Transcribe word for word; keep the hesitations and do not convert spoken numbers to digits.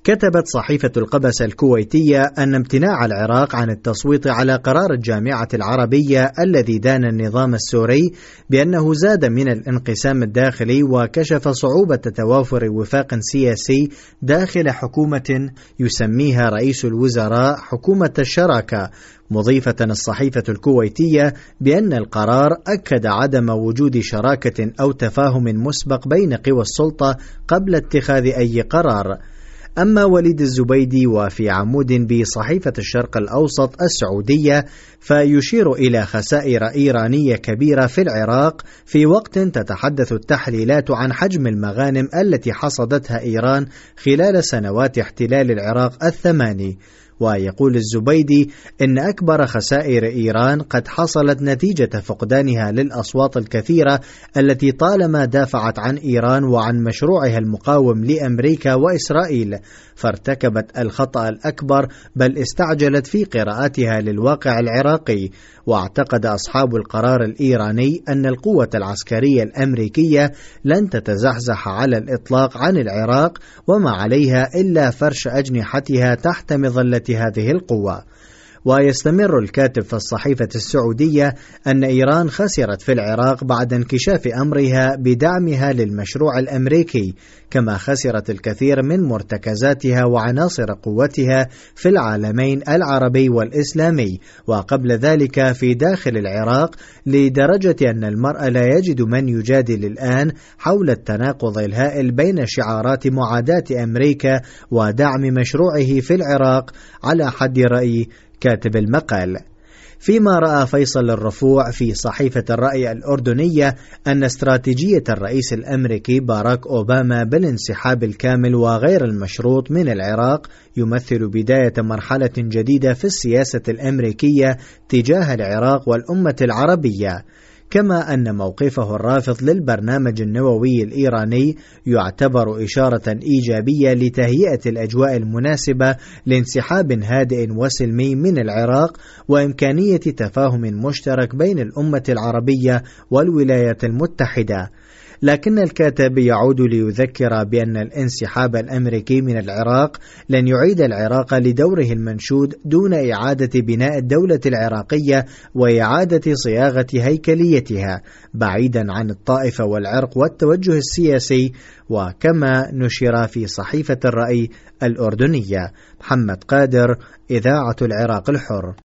كتبت صحيفة القبس الكويتية أن امتناع العراق عن التصويت على قرار الجامعة العربية الذي دان النظام السوري بأنه زاد من الانقسام الداخلي وكشف صعوبة توافر وفاق سياسي داخل حكومة يسميها رئيس الوزراء حكومة الشراكة، مضيفة الصحيفة الكويتية بأن القرار أكد عدم وجود شراكة أو تفاهم مسبق بين قوى السلطة قبل اتخاذ أي قرار. أما وليد الزبيدي وفي عمود بصحيفة الشرق الأوسط السعودية فيشير إلى خسائر إيرانية كبيرة في العراق في وقت تتحدث التحليلات عن حجم المغانم التي حصدتها إيران خلال سنوات احتلال العراق الثماني. ويقول الزبيدي إن أكبر خسائر إيران قد حصلت نتيجة فقدانها للأصوات الكثيرة التي طالما دافعت عن إيران وعن مشروعها المقاوم لأمريكا وإسرائيل، فارتكبت الخطأ الأكبر بل استعجلت في قراءتها للواقع العراقي. واعتقد أصحاب القرار الإيراني أن القوة العسكرية الأمريكية لن تتزحزح على الإطلاق عن العراق وما عليها إلا فرش أجنحتها تحت مظلة هذه القوة. ويستمر الكاتب في الصحيفة السعودية أن إيران خسرت في العراق بعد انكشاف أمرها بدعمها للمشروع الأمريكي، كما خسرت الكثير من مرتكزاتها وعناصر قوتها في العالمين العربي والإسلامي وقبل ذلك في داخل العراق، لدرجة أن المرء لا يجد من يجادل الآن حول التناقض الهائل بين شعارات معاداة أمريكا ودعم مشروعه في العراق على حد رأي كاتب المقال. فيما رأى فيصل الرفوع في صحيفة الرأي الأردنية أن استراتيجية الرئيس الأمريكي باراك أوباما بالانسحاب الكامل وغير المشروط من العراق يمثل بداية مرحلة جديدة في السياسة الأمريكية تجاه العراق والأمة العربية، كما أن موقفه الرافض للبرنامج النووي الإيراني يعتبر إشارة إيجابية لتهيئة الأجواء المناسبة لانسحاب هادئ وسلمي من العراق وإمكانية تفاهم مشترك بين الأمة العربية والولايات المتحدة. لكن الكاتب يعود ليذكر بأن الانسحاب الأمريكي من العراق لن يعيد العراق لدوره المنشود دون إعادة بناء الدولة العراقية وإعادة صياغة هيكليتها بعيدا عن الطائفة والعرق والتوجه السياسي، وكما نشر في صحيفة الرأي الأردنية. محمد قادر، إذاعة العراق الحر.